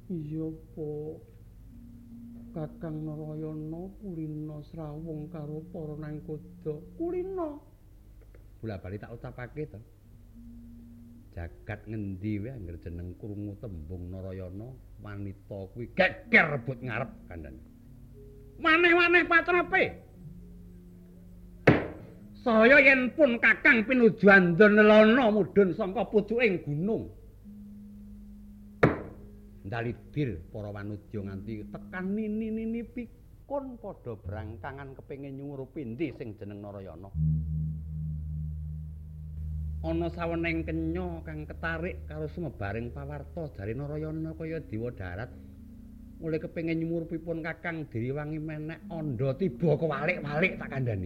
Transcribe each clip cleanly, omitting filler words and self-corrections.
Iya apa Kakang Narayana kulina srawung karo para nangkoda. Kulina. Bola-bali tak ucapake to. Jagat ngendi wae anggere jeneng krungu tembung Narayana, wanita kuwi geger rebut ngarep kandhane. Maneh-maneh patrape. Saya yen pun Kakang pinuju Andhanelana mudhun saka pucuking gunung. Ndalidir para wanudya nganti tekan nini pikun padha brangkangan kepengin nyurupi endi sing jeneng Narayana. Ana saweneng kenya kang ketarik karo sumebaring pawarta jare Narayana kaya dewa darat. Mulai kepengin nyumurupipun Kakang Diriwangi menek andha tiba kewalik-walik tak kandhani.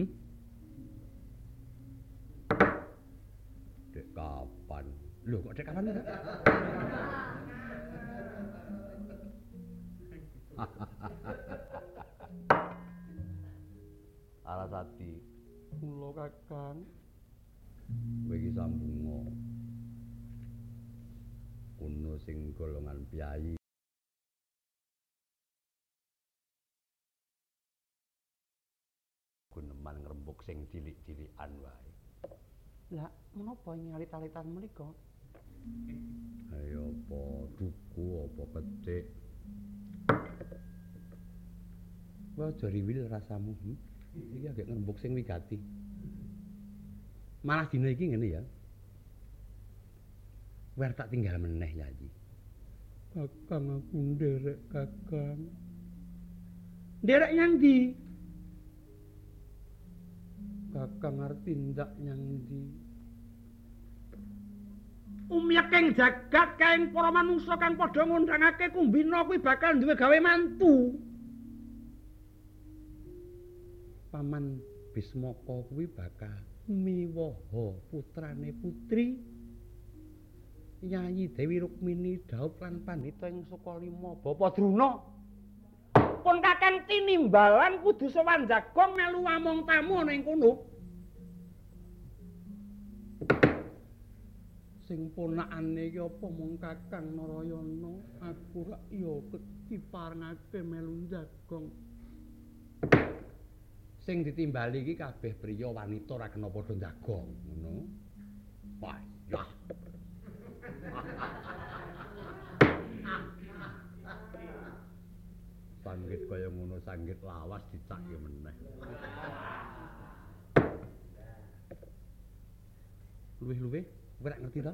Dek kapan? Lho kok dek kapan? Alasati. Mula Kakang. Kowe iki sambunga. Kuno sing golongan piyayi. Guneman ngrembug sing cilik-cilikan wae. Lah, menapa nyalit-alitan menika? Ayo apa duku apa kecik. Waja riwil rasamu. Iki agek ngrembug sing wigati. Malah dina iki ngene ya. Wer tak tinggal meneh Yayi. Kakang aku nderek Kakang. Nderek nyang ndi? Kakang arep tindak nyang ndi? Umyaking jagat kaing para manungsa kang padha ngundhangake Kumbina kuwi bakal duwe gawe mantu. Paman Bismaka kuwi bakal miwaha putrane putri Yayi Dewi Rukmini Daup lan Pandhita ing Sukalima Bapa Druna. Pun Kakang tinimbalan kudu sowan jagong melu among tamu ning kono. Sing ponakane iki apa mung Kakang Narayana, aku rak ya diparengake melu jagong. Sing ditimbali iki kabeh priya wanita ora kena padha jagong, ngono. Wah, ya. Sanggit kaya ngono sanggit lawas dicake meneh. Luwih-luwih kowe ora ngerti to?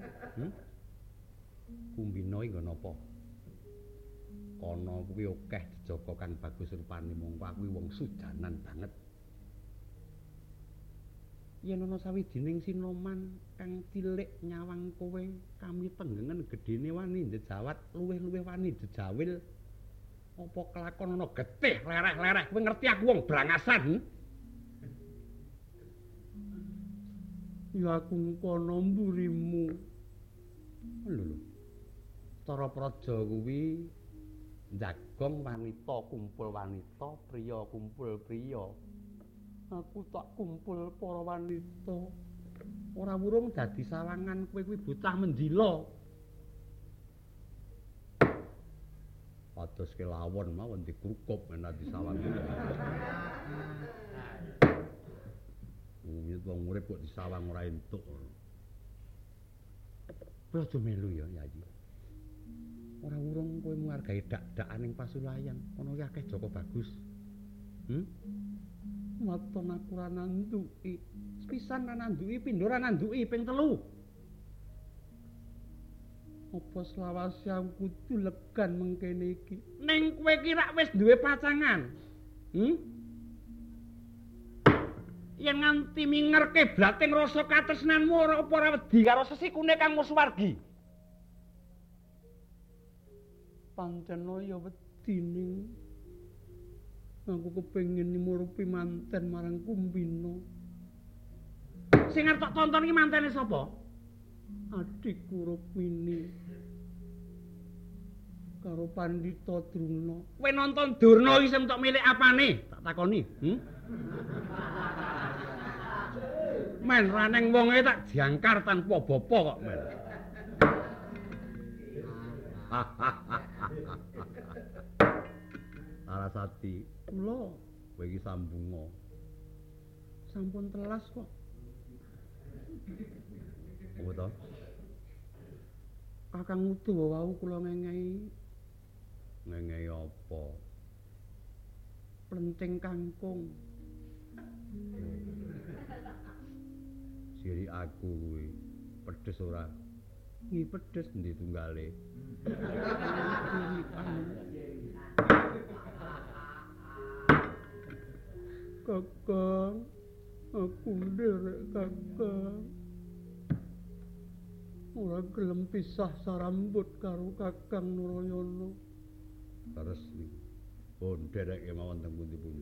Kumbina iki nggo napa? Kana kuwi akeh dijaga kang bagus rupane mongko aku wong sujanan banget. Yen ana sawijining sinoman kang cilik nyawang kowe kami tenggengen gedene wani njejawat luwih-luwih wani jejawil apa kelakon ana getih lereh-lereh kowe ngerti aku wong brangasan. Ya aku kono mburimu. Lho. Cara praja kuwi jagong wanita kumpul wanita, priya kumpul priya. Aku tak kumpul para wanita. Ora wurung dadi sawangan kowe kuwi bocah mendila. Atus kelawon mawon dikrukup menawa disawangan. Wong wong urip kok disawang ora entuk. Kowe aja melu ya, Yayi. Ora wurung kowe menghargai dak-dakan ing pasulayan, ana ki akeh Joko Bagus. Waton aku ra nanduki. Sepisan ra nanduki, pindho ra nanduki ping 3. Apa selawase aku kudu legan mengkene iki? Ning kowe ki rak wis duwe pacangan. Yen nganti mingerke blating rasa katresnanmu ora apa ora wedi karo sesikune Kang Muswargi. Pancen ya wedi ning aku kepengin nyumurupi manten marang Kumbina. Sing arep tak tonton iki mantene sapa? Adikku Rukmini. Karo Pandhita Druna. Kowe nonton Durna iki sing tok milik apane? Tak takoni. Men raneng wonge tak jangkar tanpa bapa kok men. Larasati, kula kowe iki sambunga. sampun telas kok. Apa to? Kakang Udawa wau kula ngengehi Ngengehi apa? plenting kangkung. Siri aku kuwi pedes ora? Nggih pedes. Endi tunggale? Kakang, aku nderek kakang. Ora gelem pisah sarambut karo Kakang Narayana. Resmi. Oh, dereke mawon teng pundi-pundi.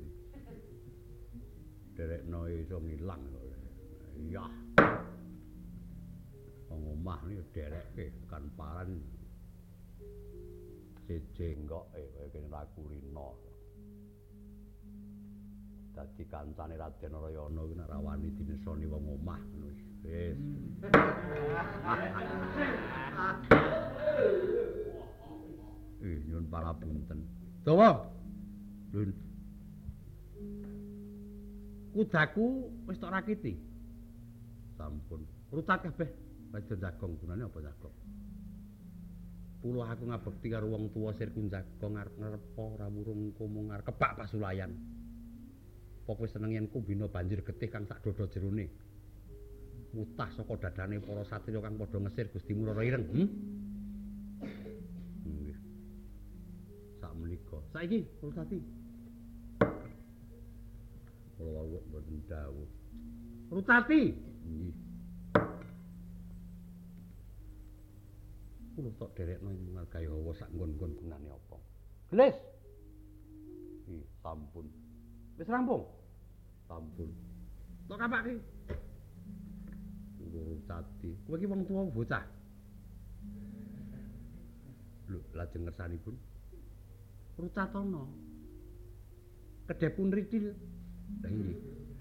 Derekno iso ngilang kok. Iya. Wong omah iki derekke kan paran. Jejenggoke kaya kene Rakulina. Dadi kancane Raden Narayana kuwi nek rawani dinesoni wong omah ngono wis. Nyuwun pangapunten. Dawa. Lun. Kudaku wis tok rakiti. Sampun. Rutat kabeh. Padha jagong gunane apa jagong? Pulo aku ngabekti karo wong tuwa sirku jagong arep ngrepa rawurung komo ngarep kebak pasulayan. Apa kowe seneng yen kumbina banjir getih kang sak dada jerone. Mutah saka dadane para satriya kang padha ngesir Gustimu Rara Ireng. Nggih. Sakmenika. Saiki Rutati. Kula wau mboten dawuh. Rutati. Nggih. Kula tok derekno ing margahi hawa sak nggon-nggon gunane apa. Gelis. Nggih, sampun. Wis rampung. Sampun. Tok kapake. Rutati. Kowe iki wong tuwa bocah. Lho, lajeng ngersanipun Rutatono. Kedhepun ritil. Lah nggih.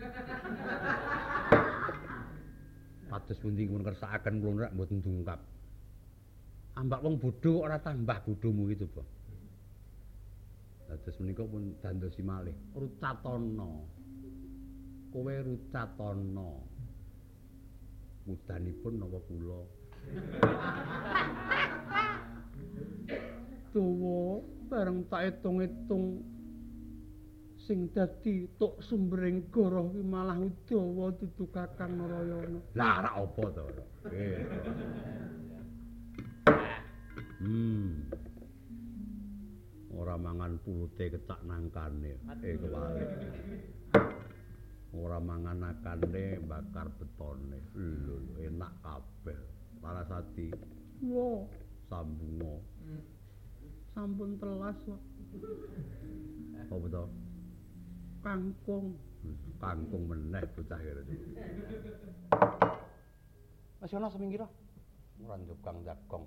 Pados pundi mun kersakaken kula nek mboten dungkap. Ambak wong bodho ora tambah bodhomu itu, Bang. Dados menika pun dandosi malih. Rutatono. Kowe Rutatono. Mudanipun napa kula? Dawa bareng tak itung-itung sing dadi tok sumbering goroh ki malah Udawa dudu Kakang Narayana. Lah ora apa to, Ora. Ora mangan purute kecak nangkane. Kewalik. Ora mangan akane bakar betone. Lho, enak kabeh. Larasati. Wo, Sambunga. sampun telas kok. Apa to? Kangkung. Kangkung meneh bocah kene. Wis ana semingkira. Ora njukang jagong.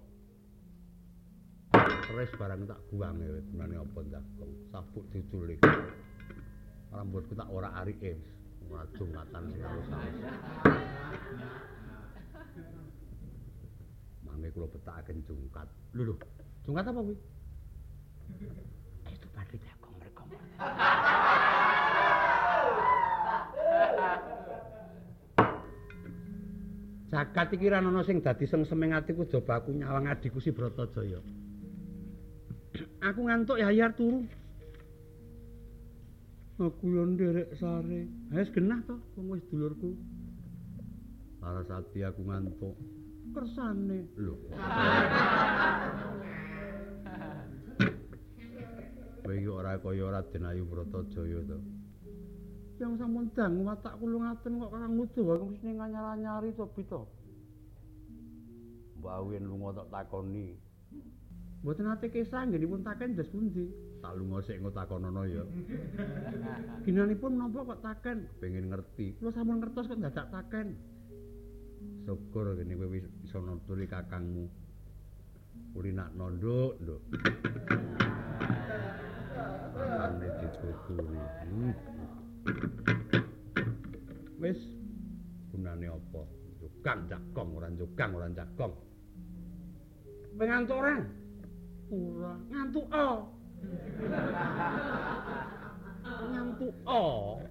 Wis barang tak guwange gunane apa jagong. Sabuk diculi. Rambutku tak ora arike wis. Ora jungatan sing alus-alus. Mangke kula betakaken jungkat. Lho, jungkat apa kuwi? Itu padhe jagong mereka. Jagat iki ra ana sing dadi sengseming atiku jaba aku nyawang adikku si Bratajaya. Aku ngantuk ya ayar turu. Aku yo nderek sare. Wis genah to, wong wis dulurku. Larasati aku ngantuk. Kersane. Lho. Kowe iki ora kaya Raden Ayu Bratajaya to. Yang sampun dangu watak kula ngaten kok Kakang Udawa wis ning anyar-anyari to Bito. Mbak Awin lunga tak takoni. Mboten nate kesah nggenipun taken ndas pundi? Tak lunga sik ngotakonono ya. Ginanipun menapa kok taken? Pengen ngerti. Kula sampun ngertos kok dadak taken. Syukur kene kowe wis iso nuturi kakangmu. Urinakno nduk, nduk. Kakangne dituturi. Wis gunane apa? Jukang jagong ora jukang ora jagong. Pengantuk ora? Ora ngantuk-a. Ngantuk-a.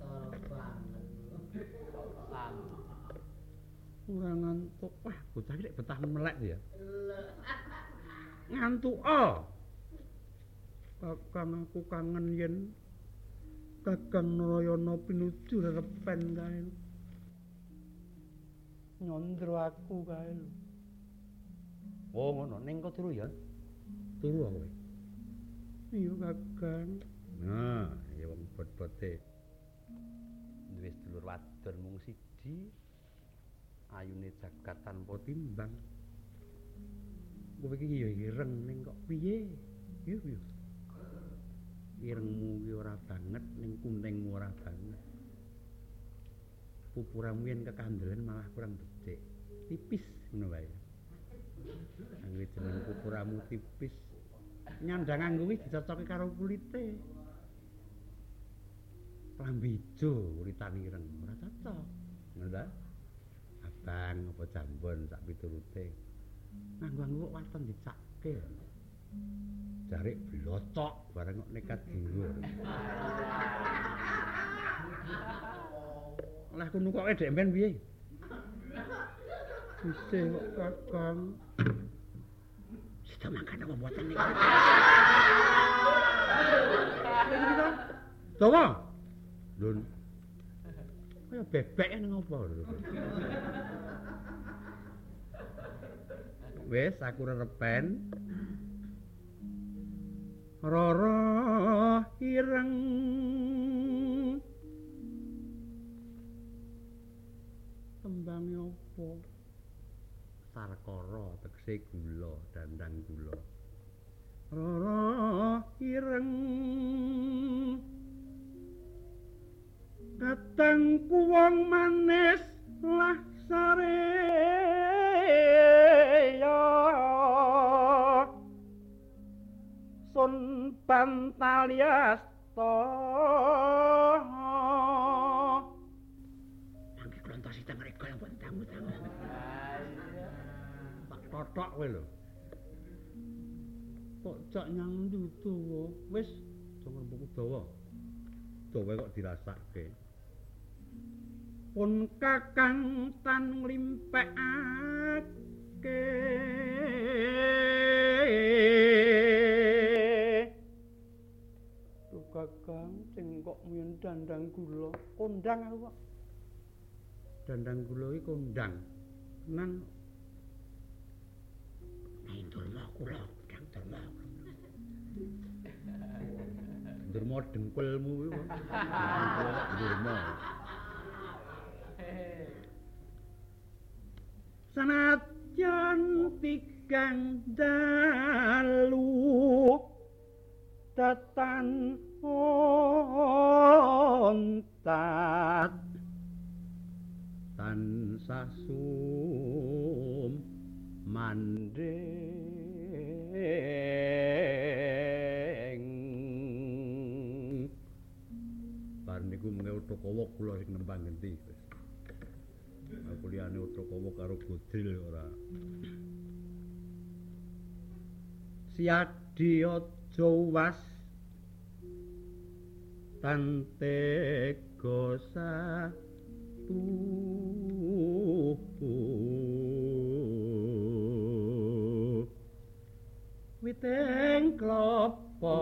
Ora ngantuk. Wah, bocah iki betah melek ya. Ngantuk-a. Kakang aku kangen yen Kakang Narayana pinuju rerepen kae. Nyondro aku kae lho. Oh ngono, ning kok turu ya? Turu kowe. Iya Kakang. Nah, ya wong bot-bote. Duwe sedulur wadon mung siji. Ayune jagat tanpa timbang. Kowe iki ya ireng ning kok piye? Yo. Irengmu ki ora banget ning kuntingmu ora banget. Pupuramu yen kekandelen malah kurang becik. Tipis ngono wae. Angge jeneng pupuramu tipis. Nyandang anggo wis dicocoke karo kulite. Lambe ijo kulitane ireng ora cocok. Ngono ta? Abang apa jambon sak piturute. Nganggo kok waton dicakke. Jarik blocok bareng kok nekat dhuwur. Lah kono kok edek men piye? Isih kok Kakang. Sida makan apa mboten niki? Dawa. Lun. Kaya bebek ning apa lho. Wis aku rerepen. Rara ireng tembange apa? Sarkara tegese gula, dandang gula. Rara ireng katang kuwang manis lah sareya sun pantaliasta mangke klontosi teng mriko yang pun tamu-tamu tak totok kowe lho kok cak nyang dawa wis aja ngomong dawa kok dirasake pun kakang tan nglimpekake Kakang sing kok mien dandang gula kondang aku kok dandang gula iki kondang nang Durma kula kang Durma dengkulmu iki kok Durma sanadyan tigang dalu tatan ontat tansah mandeng bar niku mengke Utokawa kula sing nembang genti aku liyane Utokawa karo Godril ora Siadi aja was tantega satu witeng klapa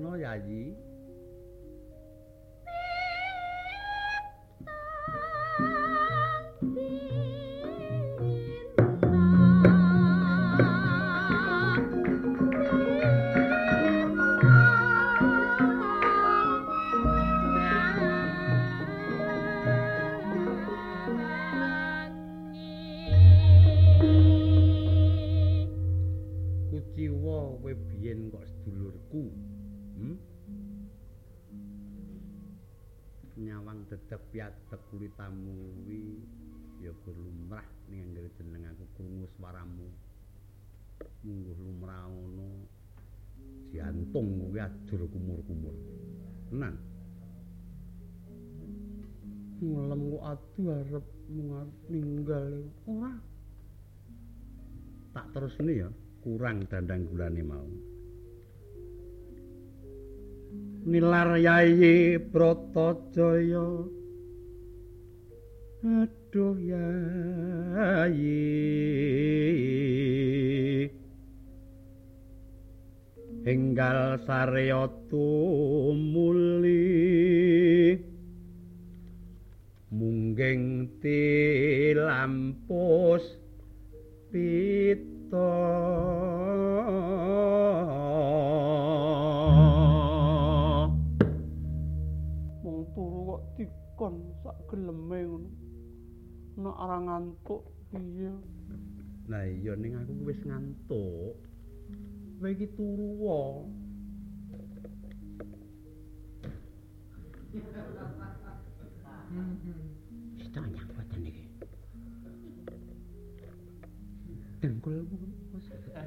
tresno Yayi. Kuciwa kowe biyen kok sedulurku. Nyawang dedeg piadeg kulitamu kuwi ya lumrah ning anggere jeneng aku krungu swaramu. Mungguh lumrah ngono jantung kuwi ajur kumur-kumur. Tenan. Ngelem kok adu arep ninggal ora. Tak terusne ya, kurang dandang gulane mau. Nilar Yayi Bratajaya. Aduh Yayi. Enggal sarya tumuli. Mungging tilampus pita. Wong turu kok dikon sak geleme ngono. Nek ora ngantuk piye? Lah iya ning aku wis ngantuk. Kowe iki turu wae. Kita nyangkutan iki. Dengkulmu Mas.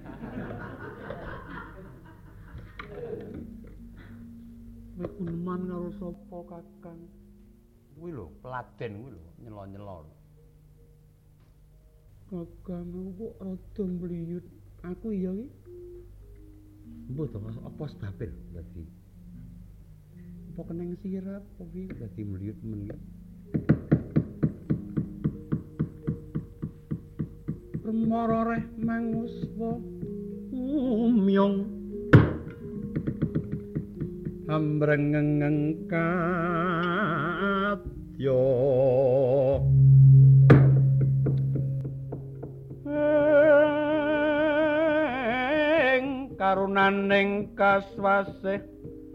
Kowe kuneman karo sapa Kakang? Kuwi lho, peladen kuwi lho, nyelo-nyelo. Kakang kok rada mliyut. Aku iya iki. Mbah to apa sebabe dadi. Apa keneng sirap apa piye? Dadi mliyut men. Remara reh manguswa umyong ambrengeng katya ing karunaning kaswasih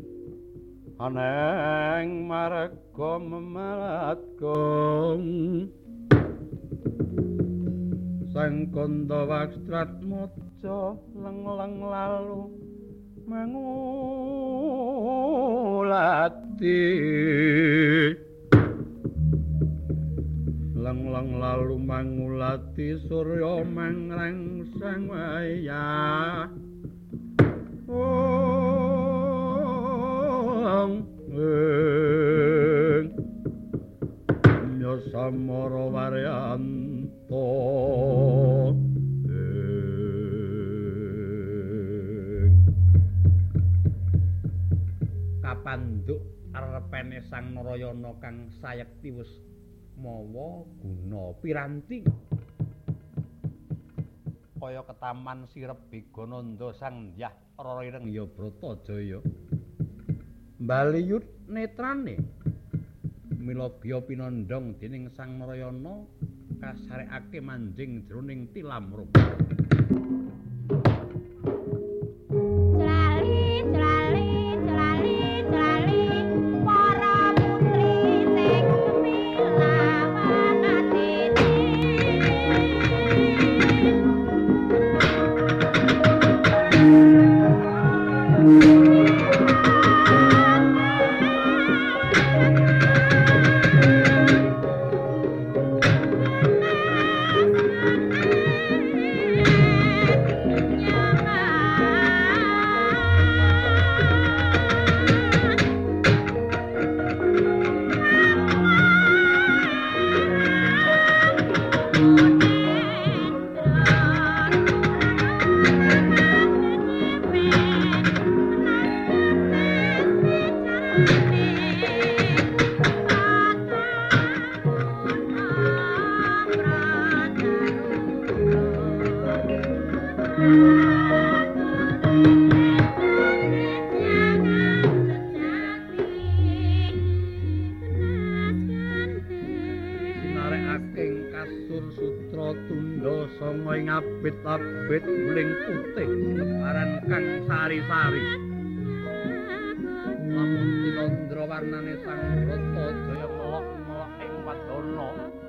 aneng marga memalagong sang kanda wakstrat moca leng-leng lalu mangulati leng-leng lalu mangulati surya mangrangsang wayah Samara Waryanto kapanduk arepene Sang Narayana kang sayekti wis mawa guna piranti kaya ketaman sirep Begananda Sang Hyah Rara Ireng ya Bratajaya mbaliyut netrane milagya pinandhang dening Sang Narayana kasarekake manjing jroning tilamrup. abit-abit guling putih lebaran kang sari-sari. Lamun tinandra warnane sang Bratajaya melok-melok ing wadana.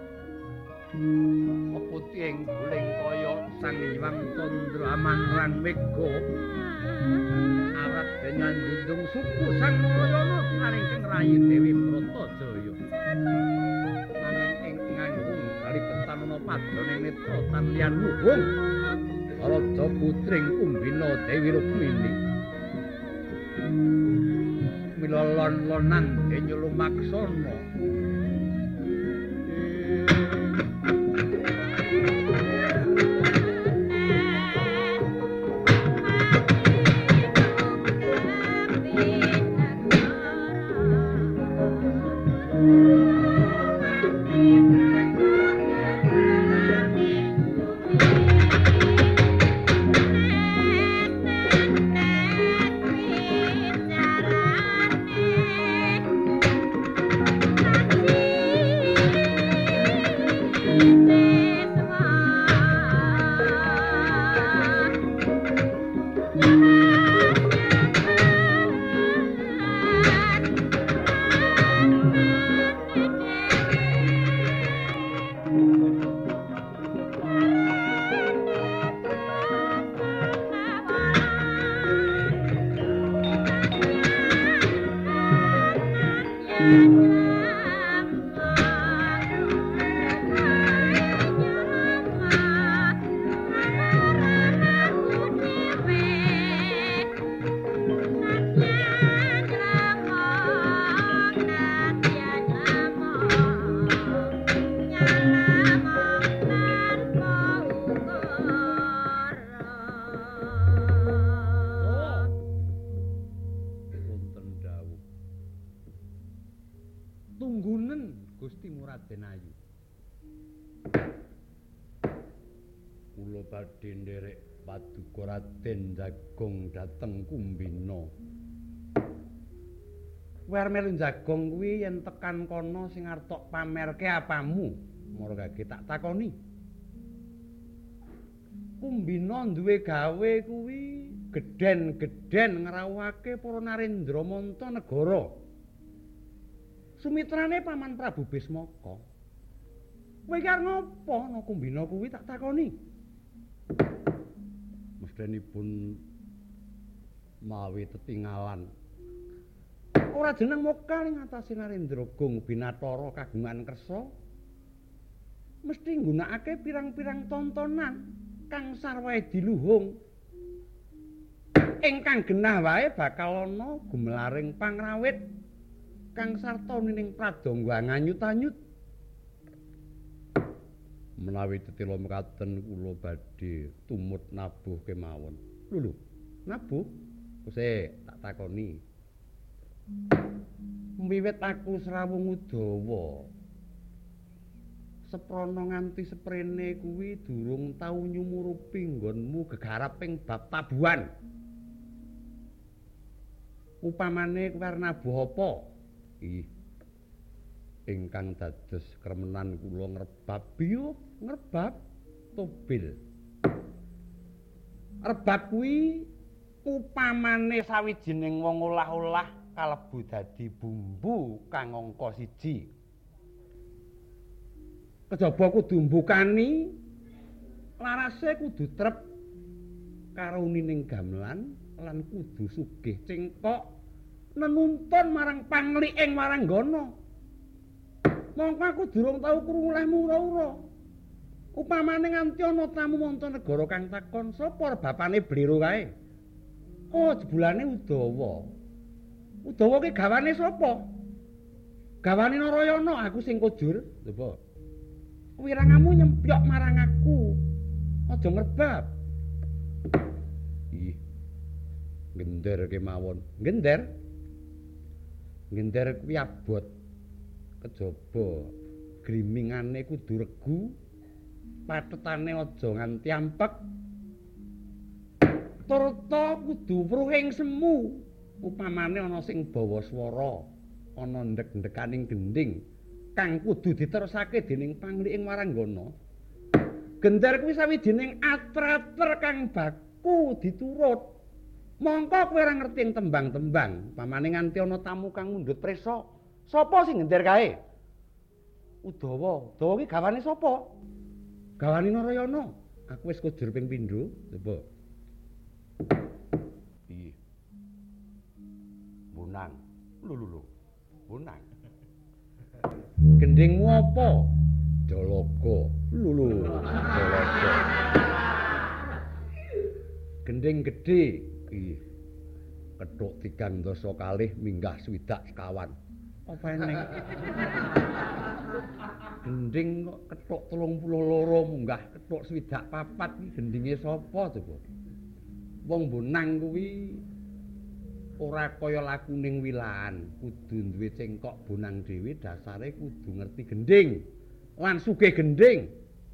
Putih ing guling kaya sang Hyang Candra amanrang mega. Awrat dengan dundung suku sang Narayana saringkeng rayi Dewi Bratajaya. Nanging ing nganggung kalipetan ana padane netra tanlian luhung. Raja putring Kumbina Dewi Rukmini. Mila lon-lonan denyo lumaksana. Badhe nderek paduka Raden Jagong dhateng Kumbina. Wer melu Jagong kuwi yen tekan kono sing arep tok pamerke apamu? Margage tak takoni. Kumbina duwe gawe kuwi gedhen-gedhen ngrawuhake para narendra manta negara. Sumitrane Paman Prabu Bismaka. Kowe iki arep ngopo ana Kumbina kuwi tak takoni? Mesthenipun mawi tetinggalan. Ora jeneng mokal ing atase Narendra Gong Binathara kagungan kersa. Mesti nggunakake pirang-pirang tontonan kang sarwahe diluhung. Ingkang genah wae bakal ana gumelaring pangrawit kang sarta nining pradangga nganyut-anyut. Menawi tetila mekaten kula badhe tumut nabuh kemawon. Lho, nabuh? Kuse tak takoni. Wiwit aku srawung Udawa. Seprana nganti seprene kuwi durung tau nyumurupi nggonmu gegarap ing bab tabuhan. Upamane kuwi nabuh apa? Ih. Ingkang dados kremenan kula ngrebab biyo ngrebab tobil. Rebab kuwi upamane sawijining wong olah-olah kalebu dadi bumbu kang angka 1. Kejaba kudu mbukani larase kudu trep karo nining gamelan lan kudu sugih cengkok nenuntun marang pangliking waranggana. Mongko aku durung tau krungu lehmu ora-ora. Upamane nganti ana tamu manta negara kang takon sapa bapane Bliro kae. Oh, jebulane Udawa. Udawa ki gawane sapa? Gawane Narayana, aku sing kujur. Lho, Po. Wirangamu nyempyok marang aku. Aja ngrebab. Ih. Gender kemawon. Gender. Gender kuwi abot. Kejaba grimingane kudu regu, patetane aja nganti ampek. Turta kudu pruhing semu, upamane ana sing bawa swara, ana ndek-ndekaning gending kang kudu diterusake dening pangliking waranggana. Gender kuwi sawijining atrater kang baku diturut. Mongko kowe ora ngerti ing tembang-tembang, pamane nganti ana tamu kang mundhut presa. Sapa sing gender kae? Udawa. Udawa ki gawane sapa? Gawane Narayana. Aku wis kujur ping pindho, coba. Piye? Bonang. Lho. Bonang. Gendingmu apa? Jalaga. Lho. Jalaga. Gending gedhe. Piye? Kethuk 3 dasa kalih minggah swidak sekawan. Apa eneng? Gending kok kethuk 32 munggah kethuk swidak 4 iki gendinge sapa coba? Wong Bonang kuwi ora kaya lakuning wilahan, kudu duwe cengkok Bonang dhewe, dasare kudu ngerti gending lan sugih gending.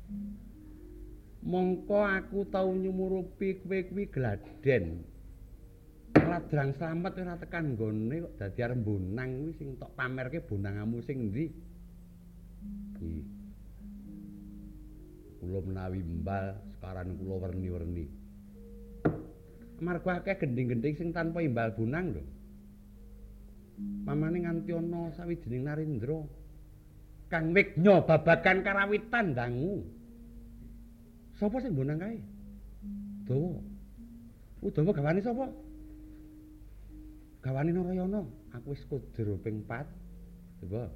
Mongko aku tau nyumurupi kowe kuwi gladen. Ladrang slamet ora tekan nggone kok dadi arep Bonang kuwi sing tok pamerke bonangamu sing ndi? Iki. Kula menawi mbal sekarang kula werni-werni. Amarga akeh gending-gending sing tanpa imbal bonang lho. Pamane nganti ana sawijining narendra kang wignya babagan karawitan dangu. Sapa sing bonang kae? Udawa. Udawa gawane sapa? Gawane Narayana. Aku wis kujur ping 4. Coba.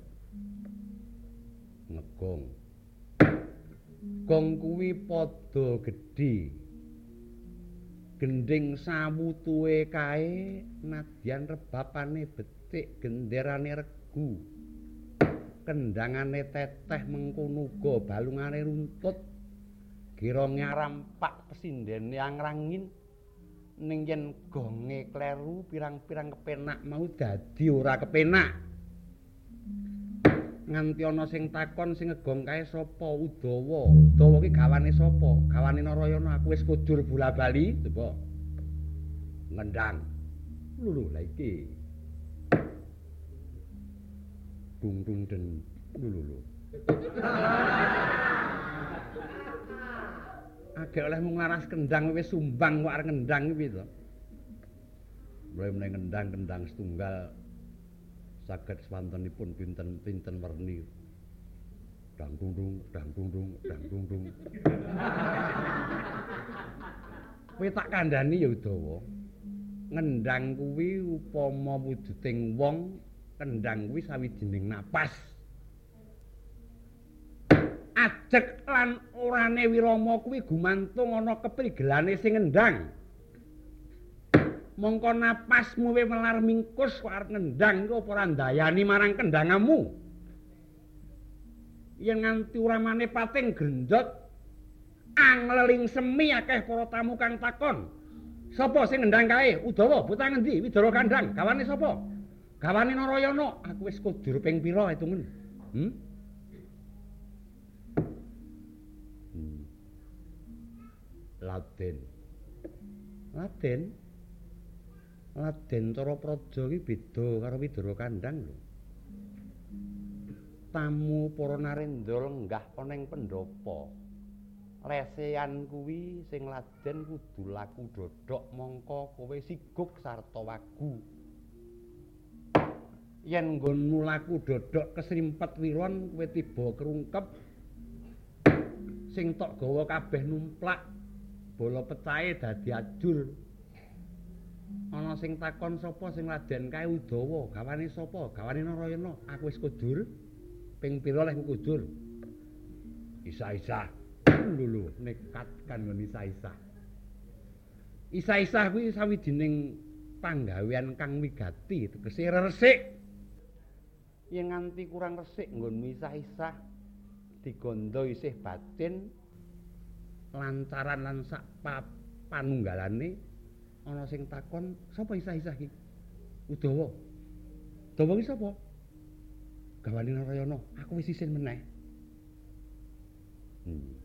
Ngegong. Gong kuwi padha gedhi. Gending sawutuhe kae nadyan rebapane becik, genderane regu. Kendangane teteh mengkono uga balungane runtut. Gironge arampak pesindene angrangin. Ning yen gonge kleru pirang-pirang kepenak mau dadi ora kepenak. Nganti ana sing takon sing ngegong kae sapa? Udawa. Udawa ki gawane sapa? Gawane Narayana. Aku wis kujur bola-bali, coba. Ngendang. Lho lha iki. Dung dung den. Lho. Agek oleh mung laras kendang wis sumbang kok arep ngendang iki to. Mulai meneh ngendang-kendang setunggal saged swantenipun pinten werni. Dang dung dung, dang dung dung, dang dung dung. Kowe tak kandhani ya Udawa. Ngendang kuwi upama wujuding wong, kendang kuwi sawijining napas. Ajek lan orane wirama kuwi gumantung ana keprigelane sing ngendang. Mongko napasmu we melar mingkus kok arep ngendang iku apa ora ndayani marang kendangamu. Yen nganti uramane pating grendhot angleling semi akeh para tamu kang takon. Sapa sing ngendang kae? Udawa, bocah ngendi? Widara kandhang. Gawane sapa? Gawane Narayana. Aku wis kujur ping pira hitungen? Laden cara praja iki beda karo Widara Kandhang lho. Tamu para narendra lenggah ana ing pendhapa. Lesehan kuwi sing laden kudu laku dodhok mongko kowe siguk sarta wagu. Yen nggonmu laku dodhok kesrimpet wiron kowe tiba kerungkep sing tok gawa kabeh numplak bola pecahe dadi ajur. Ana sing takon sapa sing laden kae Udawa, gawane sapa? Gawane Narayana. Aku wis kujur. Ping pira leh kujur? Isa-isa. Lho, nekat kan nggon isa-isa. Isa-isa kuwi sawijining panggawean kang wigati, tegese resik. Yen nganti kurang resik nggonmu isa-isa digondo isih batin lancaran lan sak panunggalane ana sing takon sapa isa-isa iki? Udawa. Udawa iki sapa? Gawane Narayana. Aku wis isin meneh.